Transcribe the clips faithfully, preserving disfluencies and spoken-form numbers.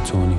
تونی.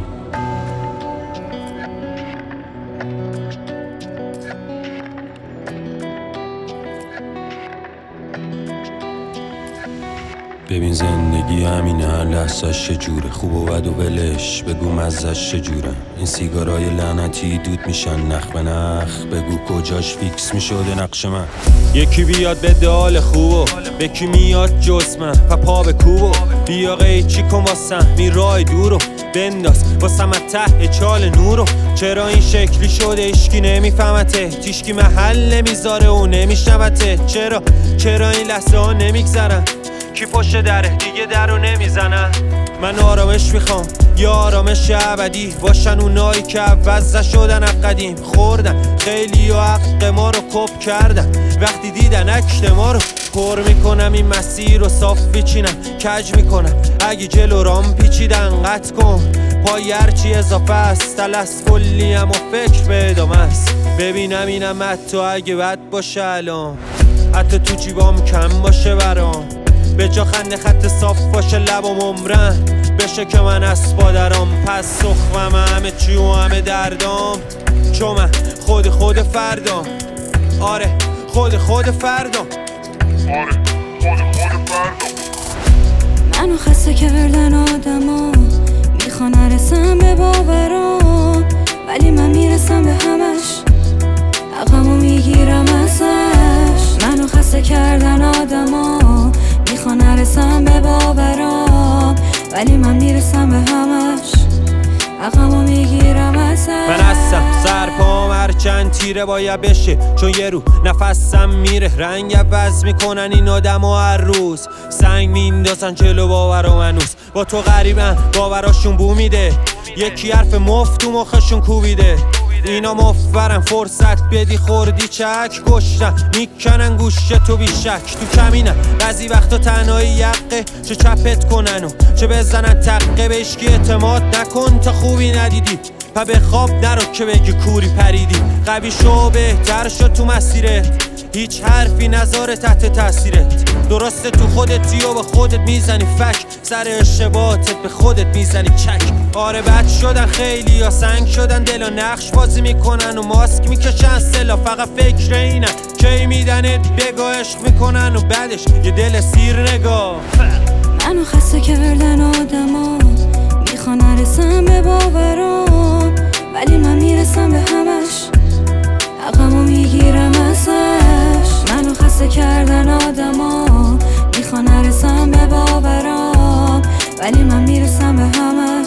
ببین زندگی همینه، هر لحظه‌اش چجوره، خوب و بد و ولش بگو مزه‌اش چجوره. این سیگارای لعنتی دود میشن نخ به نخ، بگو کجاش فیکس میشده نقش من. یکی بیاد به دال خوبو، به کی میاد جز من، پا به کوبو بیا قیچی کن واسم این راه دورو، بنداز واسم ته چال نورو. چرا این شکلی شده اشکی نمیفهمته، تیشکی محل نمیذاره و نمیشنوته. چرا چرا این لحظه ها نمیگذرن، کی پشت دره دیگه درو نمیزنن. من آرامش میخوام یا آرامش ابدی، باشن اونایی که عوض نشدن از قدیم. خوردن خیلی و حق ما رو کپ کردن، وقتی دیدن عکس ما رو پر میکنم. این مسیر رو صاف بچینم کج میکنم، اگه جلو رام پیچیدن قطع کن. پای هرچی اضافه است تلس کلیم و فکر به ادامه است. ببینم اینم حتی اگه بد باشه الان، حتی تو جیبام کم باشه برام. به جا خنده خط صاف باشه لبام عمرن بشه که من اسپادرام. پس سخمم همه چی و همه دردام، چون من خود خود فردام. آره خود خود فردام. آره خود خود فردام. منو خسته کردن آدما، میخوان نرسم به باورام، ولی من میرسم به همش، عقمو میگیرم ازش. منو خسته کردن آدما، میخوان نرسم به باورام، ولی من میرسم به همش، عقمو میگیرم ازش. من هستم سرپام هرچند تیره باید بشه، چون یه رو نفسم میره. رنگ عوض میکنن این آدم و هر روز سنگ میندازن جلو باورام. هنوز با تو غریبن باوراشون بو میده، یکی حرف مفت تو مخشون کوبیده. اینا مفرن فرصت بدی خوردی چک، کشتن میکنن گوشه تو بیشک. تو کمینن بعضی وقتا تنهایی یقه، چه چپت کنن و چه بزنن تقه. به اشکی اعتماد نکن تا خوبی ندیدی، پا به خواب نرو که بگی کوری پریدی. قوی شو بهتر شو تو مسیرت، هیچ حرفی نذاره تحت تاثیرت. درسته تو خودتی و به خودت میزنی فک، سر اشتباهاتت به خودت میزنی چک. آره بد شدن خیلی یا سنگ شدن، دل و نقش بازی میکنن و ماسک میکشن سلا. فقط فکر اینن کی میدنت بگا، عشق میکنن و بعدش یه دل سیر نگاه. منو خسته کردن آدما، میخوان نرسم به باورام، ولی من میرسم به همش، عقمو میگیرم ازش. منو خسته کردن آدما، میخوان نرسم به باورام، ولی من میرسم به همش،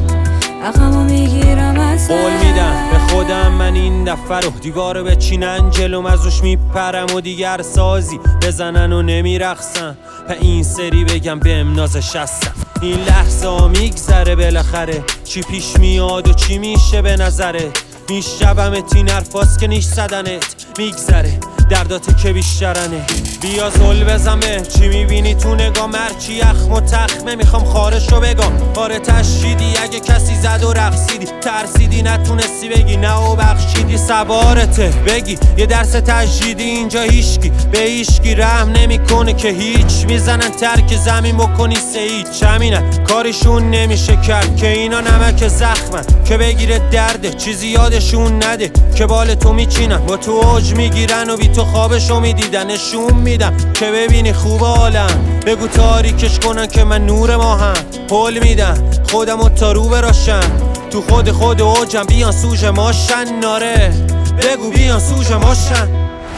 عقمو میگیرم ازش. قول میدم به خودم من این دفعه رو دیوارو بچینن جلوم، ازش میپرم و دیگر سازی بزنن و نمیرقصن. په این سری بگم بهم نازش هستم، این لحظه ها میگذره بالاخره. چی پیش میاد و چی میشه به نظرت، میشبمت این حرفاست که نیش زدنت. میگذره دردات که بیشترنه، بیا زل بزن به چی میبینی تو نگاه. مرچی یخم و تخمه میخوام خارشو بگم. آره تشیدی اگه کسی زد و رقصیدی، ترسیدی نتونستی بگی نه و بخشیدی. سوارته بگی یه درس تجدیدی، اینجا هیچکی به هیچکی رحم نمیکنه که هیچ. میزنن ترک زمین بکنی سه هیچ، همینه کارشون نمیشه کرد که اینا نمک زخمن که بگیره درده. چیزی یادشون نده که بال تو میچینن، با تو اوج میگیرن و بی تو خوابشو میدیدن. نشون میدم که ببینی خوب عالم، بگو تاریکش کنن که من نور ماهم. پل میدم خودمو تا رو براشن، تو خود خود اوجم بیان سوژ ماشن. ناره بگو بیان سوژ ماشن.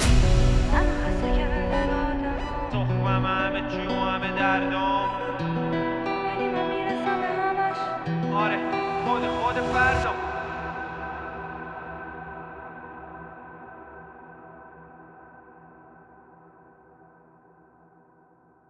تخمم همه چی و همه دردام، ولی من میرسم به همش. آره خود خود فردام.